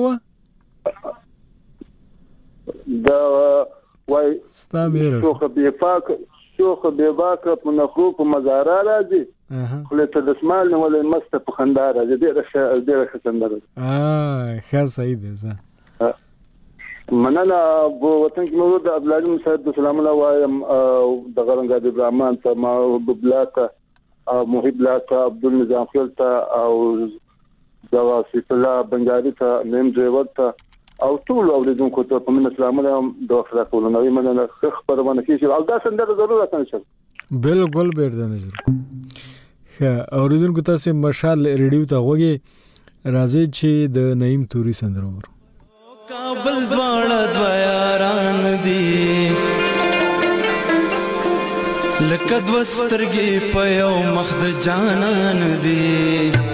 Speaker 17: دا وای
Speaker 1: ستامیر
Speaker 17: شو خبيباک په نخرو په مزارا راځي خلته د اسمان ولې مست په خندا راځي ډېر سندره
Speaker 1: ښه صحیح ده زه
Speaker 17: مننه په وطن کې موږ د عبدالعلیم صاحب سلام الله وایم د غرنګ ابراهیم ته ما ببلاته او محب لاته عبدالنظام خیل ته او د واسف الله بنجاري ته نیم ډرایور ته او ټول اوریدونکو ته په من اسلام علیکم د وخت راکول نو مننه خبرونه کیږي او دا سندره ضرورت نشته
Speaker 1: بالکل بیرته نشته اوریدونکو تاسو مشال ریډیو ته وګورئ راځي چې د نعیم توري سندره ورو
Speaker 10: کابل دواړه دویاران دي لکه دوسترګي په یو مخ د جانان دي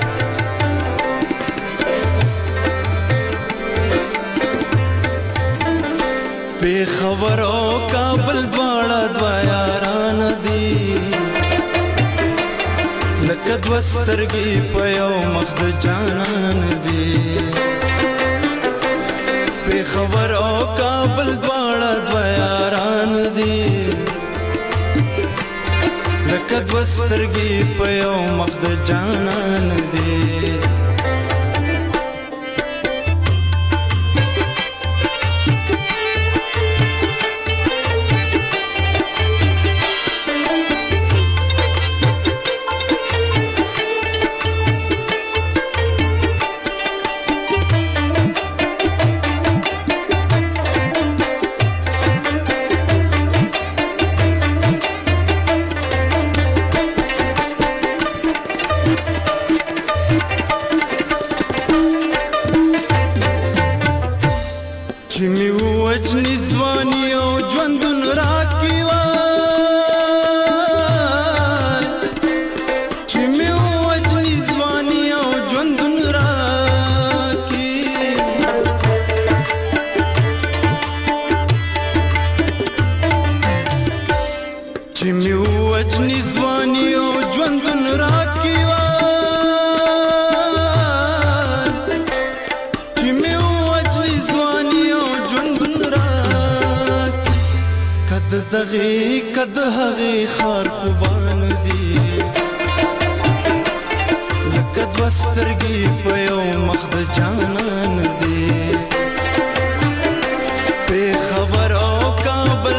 Speaker 10: بے خبرو کابل دواړه دویاران دي لکه دوسترګي په یو مخ د جانان دي بے خبرو کابل دواړه دویاران دي لکه دوسترګي په یو مخ د جانان دي کد هغه خار خوبان دي لکه دوسترګي په یو مخ د جانان دي په خبر او کابل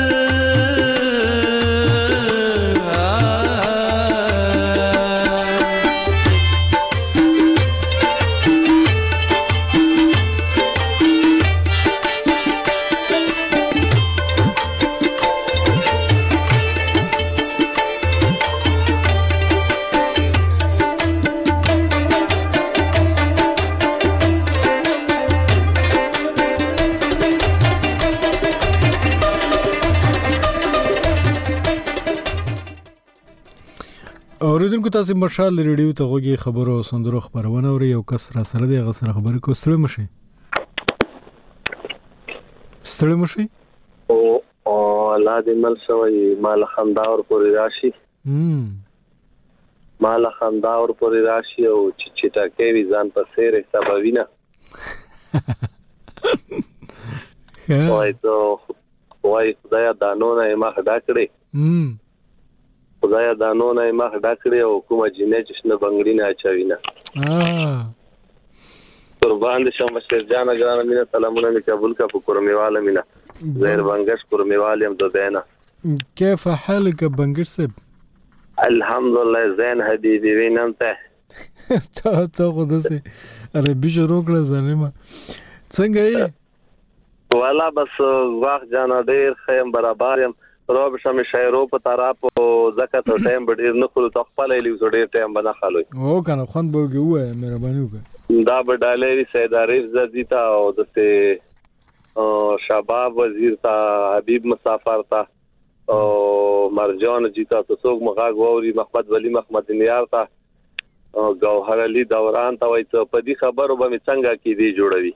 Speaker 1: اوریدونکو تاسو مشال ریډیو ته غوږی خبرو او سندرو خبرونه اوري یو کس را سره دی غسر خبرې کو ستړي مشي
Speaker 18: او الله دې مل سوي مال خنداور پوری راشي مال خنداور پوری راشي او چې ټاکې وی ځان په سیر حسابوي نه وای خدایا دانونه ما خدا کړی خدایا دانونه ما خدا کړی او کومه جنې چې نه بنگړی نه اچوي نه قربان دي شم مشر جان ګران مینا سلامونه می قبول کا پکورمیواله مینا زهر بنگش پکورمیوالم دو دینا
Speaker 1: كيف حالك بنگش صاحب
Speaker 18: الحمدلله زين حبيبي وين انت
Speaker 1: تا خدا سي عربي شروع کړه ظالما څنګه یې
Speaker 18: والا بس واخ جانا ډیر خیم برابر يم روب شم شایرو په طرف زکات ټایم ډیر نه خو تخپل لیو ډیر ټایم بنا خالوي
Speaker 1: او کنه خوان بوګي وای مهرباني وکړه
Speaker 18: دا بډالې سید عارف زدیتا او دته شباب وزیر تا حبیب مسافر تا او مرجان جیتا څوک مغاغ ووري محمد ولی محمد نیار تا گوهر علی دوران تا وای ته په دې خبرو به څنګه کې دی جوړوي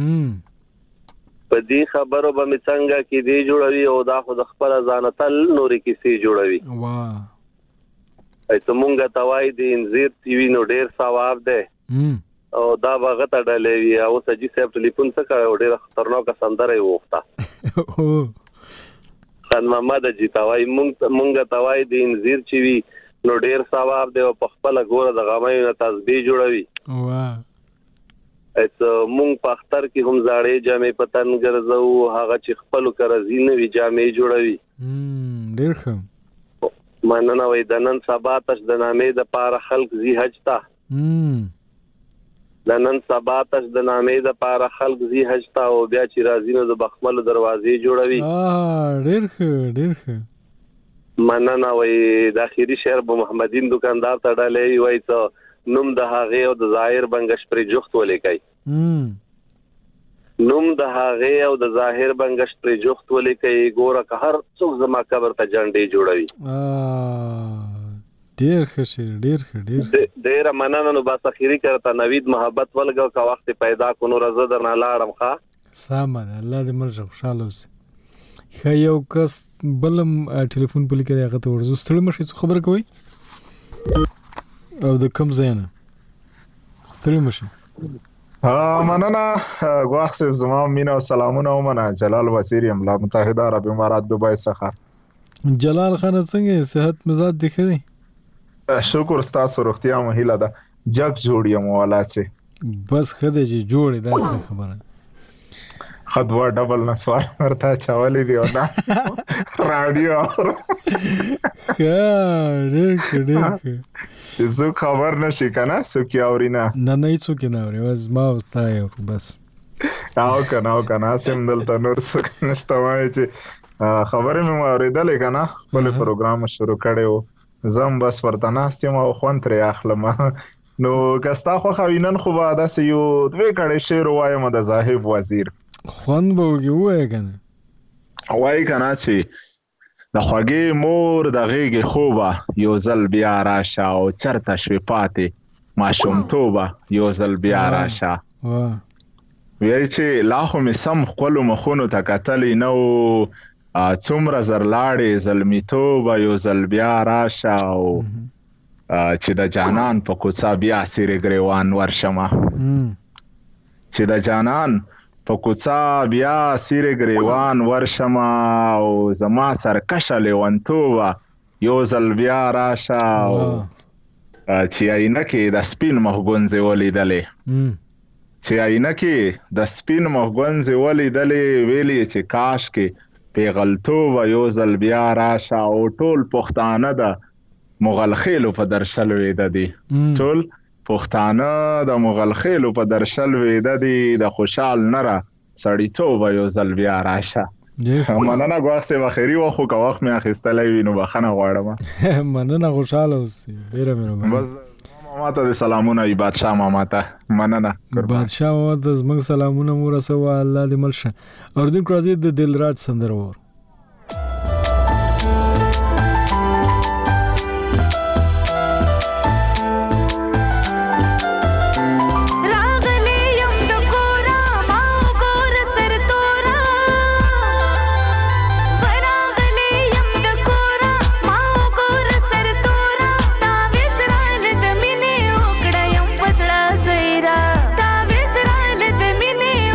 Speaker 18: په دې خبرو به څنګه کې دی جوړوي او دا خو د خپل ځانتل نوري کې سي جوړوي
Speaker 1: واه
Speaker 18: ایته مونږه توای دی انزیر ټي وی نو ډیر ثواب ده او دا وخت اډلې وی او سجی صاحب ټلیفون څخه کړو ډیر خطرناک سندره وخته خان محمد جی توای مونږه توای دی انزیر چې وی نو ډیر ثواب دی او په خپل ګوره د غمای نه تسبیح جوړوي
Speaker 1: واه
Speaker 18: ایته مونږ په اختر کې هم زاړې جامې پتن ګرځو هغه چې خپل کرزي نه وی جامې جوړوي
Speaker 1: ډیر ښه
Speaker 18: مننه وای د نن سبا تش د نامې د پاره خلق زی حج تا د نن سبا تش د نامې د پاره خلق زی حج تا او بیا چې راځي نو د بخمل دروازې جوړوي
Speaker 1: ډیر ښه
Speaker 18: مننه وای د اخیری شعر به محمدین دکاندار ته ډالې وای ته نوم د هغه او د ظاهر بنگش پر جوخت ولیکای نوم د هغه او د ظاهر بنگش پر جوخت ولیکای ګوره که هر څوک زما قبر ته جنډې جوړوي
Speaker 1: ډیر ښه
Speaker 18: ډیر مننه نو بس اخیری کرتا نوید محبت ولګو کا وخت پیدا کو نو رضا درنه لاړم ښا
Speaker 1: سامان الله دې مرزه خوشاله اوسه یو کس بلم ټلیفون په لیکه هغه ته ورزو ستړي مشي خبر کوي او د کوم ځای نه ستړي مشي
Speaker 19: مننه غواخ صاحب زما مینا سلامونه ومنه جلال وزیر یم لا متحده عرب امارات دوبای څخه
Speaker 1: جلال خان څنګه صحت مزاج دخري
Speaker 19: شکر تاسو روغتیا مو هیله ده جګ جوړ یم والا چې
Speaker 1: بس خدای چې جوړ دا خبره
Speaker 19: خدوا ډبل نسوار ورته چاولې دی او دا رادیو چې زه خبر نشي کنه څوک اورینه
Speaker 1: نه څوک نه اوري واز ما واستای بس
Speaker 19: او کنه سم دلته نور څوک نشته وای چې خبرې مې اوریدلې کنه بل پروګرام شروع کړو زم بس ورته ناستم او خوان تر اخلم نو کستا خو خوینن خو به داسې یو دوی کړي شعر وایم د زاهب وزیر
Speaker 1: خوان بوګي وای کنه
Speaker 19: چې د خوږې مور د غېږې خوبه یو ځل بیا راشه او چرته شوي پاتې ماشومتوبه یو ځل بیا راشه وایي چې لا خو مې سم ښکلو مخونو ته کتلی نه و څومره زر لاړې زلمیتوبه یو ځل بیا راشه او چې د جانان په کوڅه بیا سیرې ګریوان ورشمه چې د جانان په کوڅه بیا سیرې ګریوان ورشمه او زما سرکشه لیونتوبه یو ځل بیا راشه او چې عینکې د سپین مخ ګونځې ولیدلې ویلې چې کاش کې پیغلتوبه یو ځل بیا راشه او ټول پښتانه د مغل خېلو په درشل وېده دي ټول پښتانه د مغل خېلو په درشل وېده دي د خوشحال نره سړیتوبه یو ځل بیا راشه مننه غواخ صاحب اخري وخو که وخت مې اخیستلی وي نو بخښنه غواړم
Speaker 1: مننه خوشحاله اوسې ډېره مهرباني
Speaker 19: بس ماما ته د سلامونه وي بادشاه ماما ته مننه
Speaker 1: بادشاه ماما ته زموږ سلامونه مو رسوه الله دې مل شه اورېدونکو راځئ د دلراج سندره وورو
Speaker 20: Mini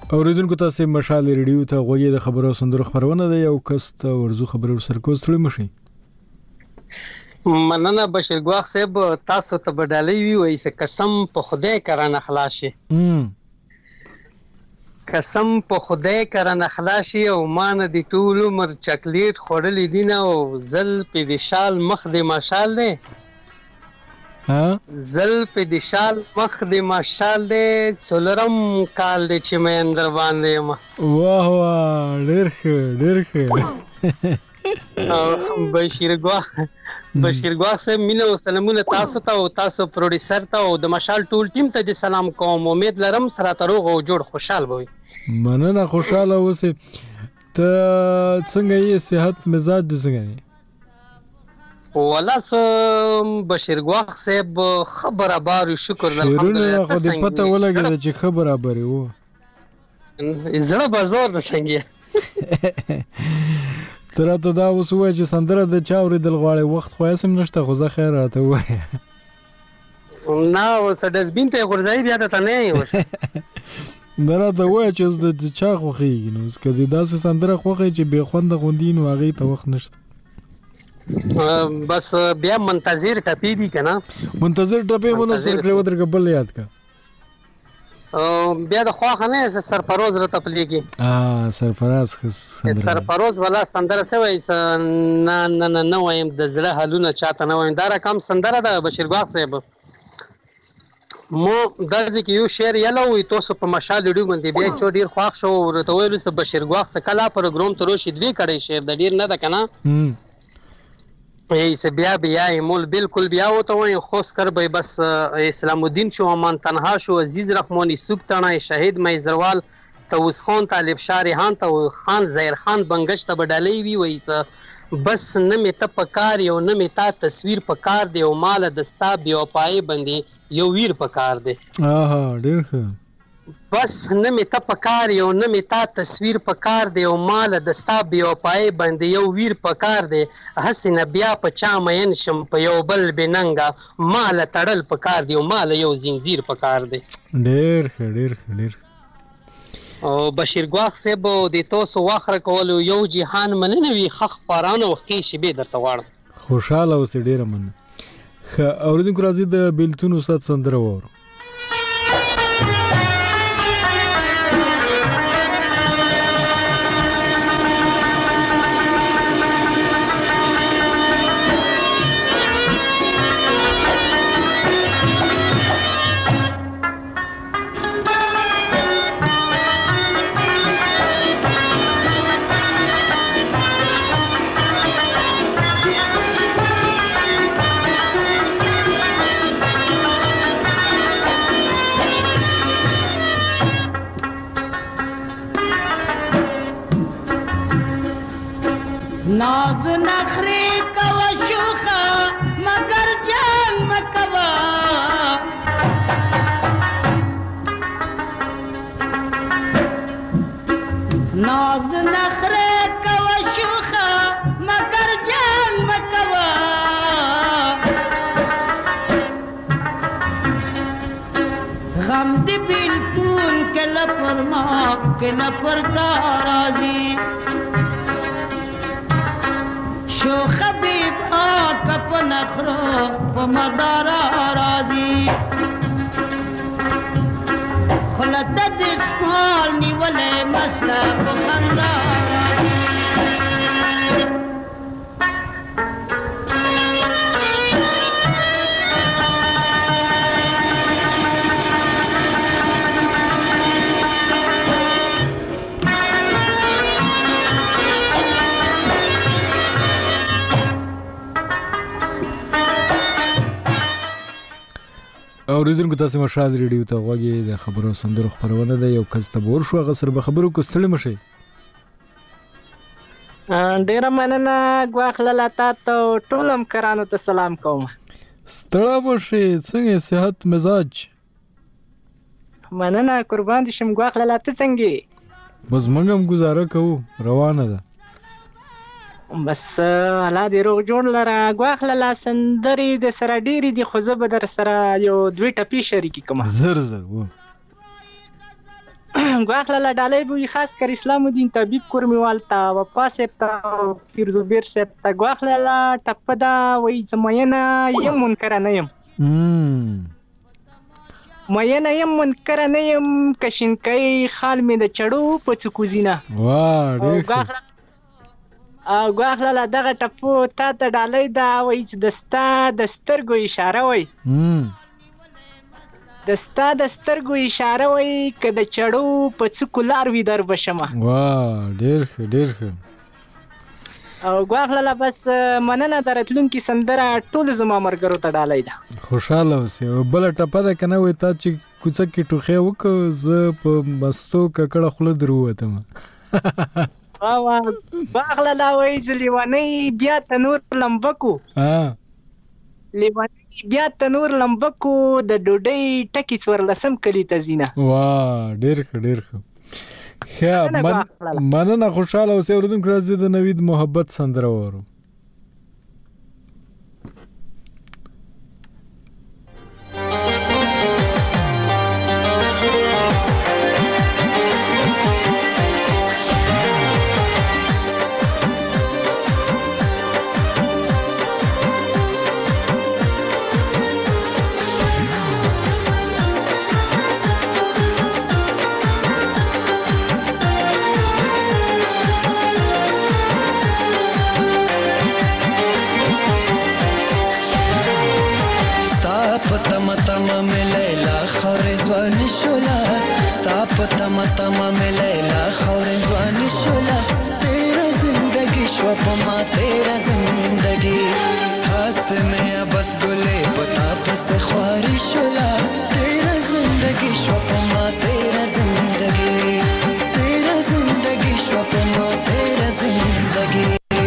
Speaker 1: اوریدونکو تاسو مشال ریډیو ته غوږی د خبرو سندرو خبرونه ده یو کس ته ورزو خبرو سرکوز تړي مشي
Speaker 20: مننه بشیر ګواخ صاحب تاسو ته بدالي وی وایي چې قسم په خدای کرانه خلاصي قسم په خدای کرانه خلاصي او مان دي ټول عمر چاکلیټ خوړلې دي نه او زل په دې شال مخ دې ماشال دی زل په دې شال مخ دې ماشال دی څلورم کال دې چې مې اندر باندې ما
Speaker 1: واه واه ډېر ښه
Speaker 20: بشیر ګواخ صاحب مینه او سلامونه تاسو ته او تاسو پروډوسر ته او د مشال ټول ټیم ته د سلام کوم امید لرم سره تروغ او جوړ خوشحال وي
Speaker 1: مننه خوشاله اوسې ته څنګه یې صحت مزاج دې څنګه دی
Speaker 20: والله بشیر ګواخ صاحب خبره بارو شکر الحمدلله
Speaker 1: خو دې پته ولګېده چې خبره باري وو
Speaker 20: زړه بازار نه څنګه
Speaker 1: تر ته دا اوس وای چې سندره د چا اوریدل غواړي وخت خو یې سم نشته خو زه خیر راته وای
Speaker 20: نه اوس ډسبین ته ورځي بیا ته نه یو
Speaker 1: مرا ته وای چې د چا خوخیږي نو کله داسې سندره خوخی چې به خوند غوندین واغې ته وخت نشته
Speaker 20: بس بیا منتظر ټپی دي کنه
Speaker 1: منتظر ټپی مونږ سره کړو درګه بل یاد کا
Speaker 20: بیا د خواخه نه سرفروز را تپلیږي سرفروز ولا سندره څه وای نه وایم د زړه حالونه چاته نه وایم دا رقم سندره ده بشیر ګواخ صاحب مو درځي کې یو شعر یلو وي تاسو په مشال ویډیو باندې بیا چې ډیر خواخ شو ورته ویل چې بشیر ګواخ څخه کلا پروګرام ته روشي دوی کړي شعر د ډیر نه ده کنه ایسه بیا مول بالکل بیا وته وای خوش کر به بس اسلام الدین شو امان تنها شو عزیز رحمانی سوق تنه شهید مې زروال توس خان طالب شارحان تو خان زهیر خان بنگش ته بدالي وی وایسه بس نه مې ته پکار یو نه مې تا تصویر پکار دی او مال دستا بیا پای باندې یو ویر پکار دی
Speaker 1: ډیر ښه
Speaker 20: بس نه مې ته پکار یو نه مې تا تصویر پکار دی او مال دستا بیا پای باندې یو ویر پکار دی حسن بیا په چا مین شم په یو بل بننګا مال تړل پکار دی او مال یو زنجیر پکار دی
Speaker 1: ډیر
Speaker 20: او بشیر ګواخ صاحب د تاسو واخره کول یو جهان مننه وی خخ پارانه وختي شی به درته واړم
Speaker 1: خوشاله اوسې ډیر من اوریدونکو راځي د بیلتون استاد سندره وره
Speaker 21: नाज नखरे कवा शोखा मगर जान मकवा नाज नखरे कवा शोखा मगर जान मकवा गम दे बिल्कुल के लपरमा के लपरता राजी شو خبيب آتف نخرو ومدارا راضي خلت دسمالني ولا مسلا بخندا
Speaker 1: اوریدونکو تاسو مشال ریډیو ته غوږی د خبرو سندرو خبرونه ده یو کس ته ور شو غسر به خبرو کو ستړي مشي
Speaker 22: ډیر مننه ګواخ لاله ته ټولم کرانو ته سلام کوم
Speaker 1: ستړي مشي څنګه صحت مزاج
Speaker 22: مننه قربان دي شم ګواخ لاله ته څنګه
Speaker 1: بس منګم گزاره کوو روانه ده
Speaker 22: بس الله دې روغ جوړ لره ګواخ لاله سندري د سره ډيري دي خو زه به در سره یو دوی ټپي شریکی کوم
Speaker 1: زر و
Speaker 22: غواخله لا ډالۍ به خاص کر اسلام الدین طبيب کورمیوال تا وفا صاحب تا پیر زبیر صاحب تا غواخله لا ټپدا وای زمینه یم منکر نه یم مینه یم منکر نه یم کشنکای خال می د چړو په څکوزینه
Speaker 1: واه ډېر
Speaker 22: غواخله لا دغه ټپو تا ته ډالۍ دا وای چې دستا د سترګو اشاره وای دستا د سترګو اشاره وای که د چړو په څکو لار وي در بشمه
Speaker 1: واه ډېر ښه
Speaker 22: او غواخله بس مننه درتلونکي سندره ټول زما مرګرو ته ډالۍ ده
Speaker 1: خوشاله اوسې او بل ټپه ده کنه وای تا چې کوڅه کې ټوخې وکړ زه په مستو ککړه خوله درووتم
Speaker 22: غواخله وای ځلیوانۍ بیا تنور لمبکو لیوانی بیا تنور لمبکو د ډوډۍ ټکی څورلسم کلی ته زینه
Speaker 1: واه ډېر ښه مننه خوشاله اوسې اورېدونکو راځي د نوید محبت سندره وورو
Speaker 10: तमा में लैला खौर ज़वानी शोला तेरा जिंदगी शोपमा तेरा जिंदगी हाथ में बस गुले पता बस ख्वारी शोला तेरा जिंदगी शोपमा तेरा जिंदगी शोपमा तेरा जिंदगी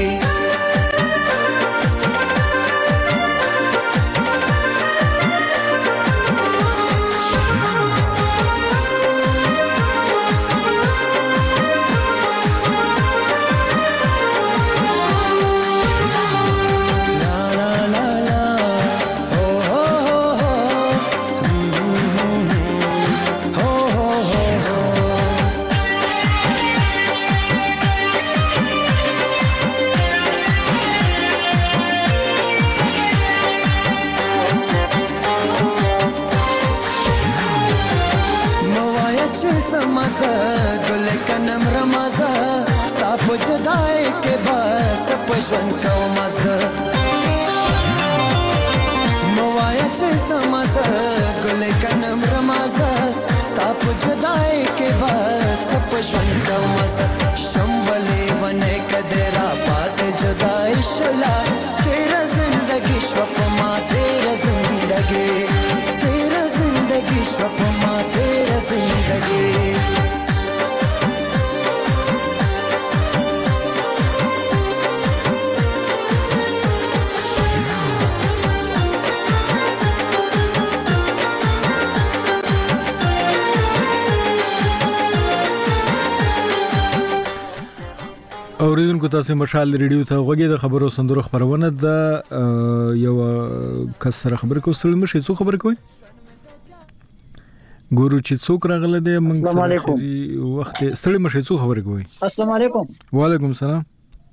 Speaker 10: ژوند کوم زه موایا چې سمزه ګلې کنم رمازه ستا په جدای کې بس په ژوند کوم زه شمبلې ونه کدرا پات جدای شلا تیرا زندگی شو په ما تیرا زندگی شو په ما تیرا زندگی
Speaker 1: اوریدونکو تاسو مشال ریډیو ته غوږی د خبرو سندرو خبرونه د یو کس سره خبرې کوو ستړي مشي څو خبرې کوي ګورو چې څوک راغله د موږ
Speaker 2: السلام علیکم
Speaker 1: وخت ستړي مشي څو خبرې کوي
Speaker 2: السلام علیکم
Speaker 1: وعلیکم السلام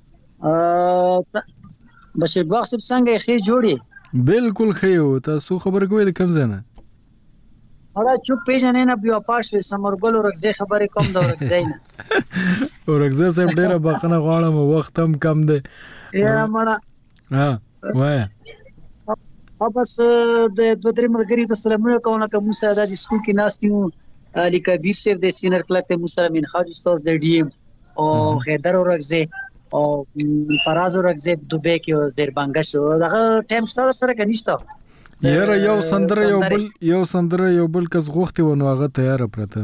Speaker 2: بشیر باغ صاحب څنګه خې جوړي
Speaker 1: بالکل خې او تاسو خبرې کوي د کم ځنه
Speaker 2: اړه چوپ پیژنې نه بیا پاش سمرګل ورغزه خبرې کوم د ورغزه نه
Speaker 1: ورغزه سم ډیره بخنه غواړم وخت هم کم دی
Speaker 2: یا مړه
Speaker 1: وای
Speaker 2: بس د دوه درې ملګری د سلامونه کوونه کوم موسی د سکول کې ناستیو علي کبیر صاحب د سینر کلک ته موسی امین خاج استاد د ډي ام او خیدر ورغزه او فراز ورغزه دوبه کې زیربانګه شو دغه ټایم سره کنيشته
Speaker 1: یاره یو سندره یو بل کس غوښتي ونه هغه تیار پرته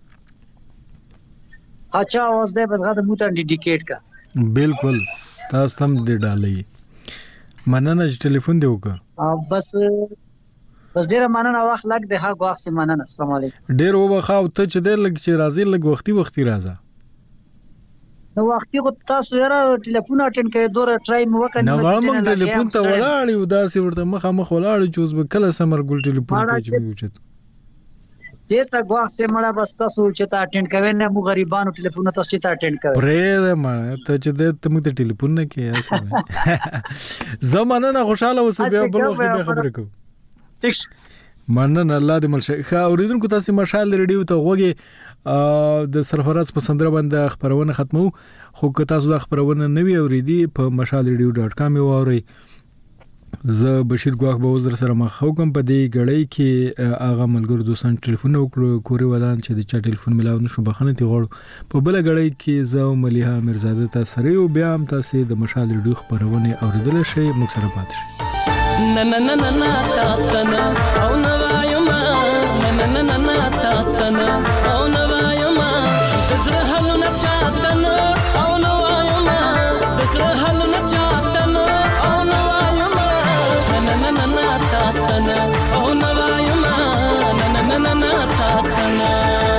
Speaker 2: اچھا اوس دې بس غاده موته ډیډیکیټ کا
Speaker 1: بالکل تاسو هم دې ډالې مننه چې ټلیفون دی وکړه
Speaker 2: بس ډیره مننه وخت لګ د هغه وخت مننه السلام علیکم
Speaker 1: ډیر وبخا او ته چې ډیر لګ چې راځي لګ وختي راځه
Speaker 2: نو وختي خو تاسو یاره ټلیفون اټینډ کړئ دوره ټرای مو وکړئ
Speaker 1: نو موږ ټلیفون ته ولاړ یو داسې ورته مخ ورته لاړ چې اوس به کله سمر ګل ټلیفون ته چې وچت
Speaker 2: چې تا غواخ سه مړه بس تاسو چې تا اټینډ کوي نه مو غریبانو ټلیفون تاسو چې تا اټینډ کوي
Speaker 1: پرې ما ته چې ته موږ ته ټلیفون نه کوي اسه زمانه نه خوشاله اوسه بیا بل وخت به خبرې کوم
Speaker 2: ټیک
Speaker 1: مننه الله دې ملشه ښه اوریدونکو تاسو مشال ریډیو ته وګورئ د سرفراز په سندره باندې خبرونه ختمو خو که تاسو د خبرونه نوي اوریدي په mashalradio.com واورئ زه بشیر ګواخ به وزر سره مخ کوم په دې غړې کې اغه ملګرو دوستان ټلیفون وکړو کوري ودان چې د چا ټلیفون ملاو نشو بخنه تی غوړو په بل غړې کې زه مليها مرزاده تاسو سره یو بیا هم تاسو د مشال ریډیو خبرونه اوریدل شي موږ سره پاتې شئ
Speaker 10: na na na na ta ta na au na va yuma na na na na ta ta na au na va yuma tazra halu na cha ta na au na va yuma tazra halu na cha ta na au na va yuma na na na na ta ta na au na va yuma na na na na ta ta na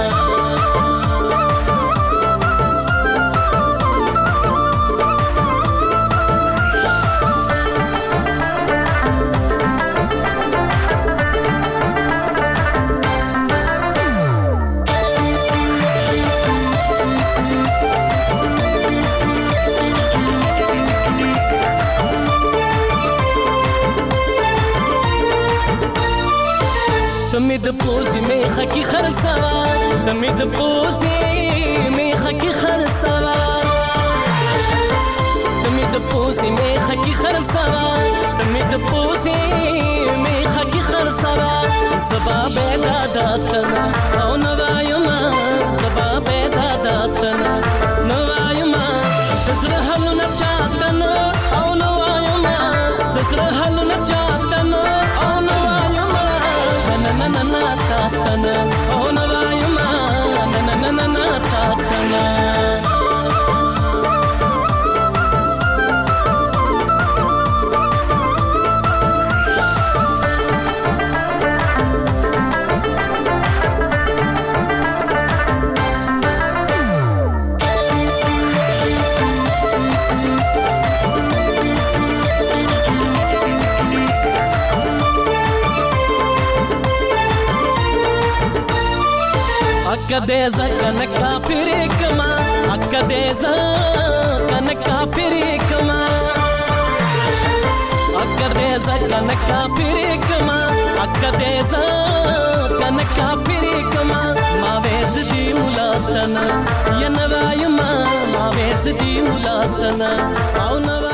Speaker 10: تمید پوزی میخه کی خرسوا تمید پوزی میخه کی خرسوا تمید پوزی میخه کی خرسوا تمید پوزی میخه کی خرسوا زبا بیدا داتنا او نوایما زبا بیدا داتنا نوایما دزر حلو نچاتنا او نوایما دزر حلو نچاتنا او نوایما na na na ta ta na oh na va yuma na na na na ta ta na akadeza kanaka pirikma akadeza kanaka pirikma akadeza kanaka pirikma akadeza kanaka pirikma ma vezdi ulatana yanavayuma ma vezdi ulatana au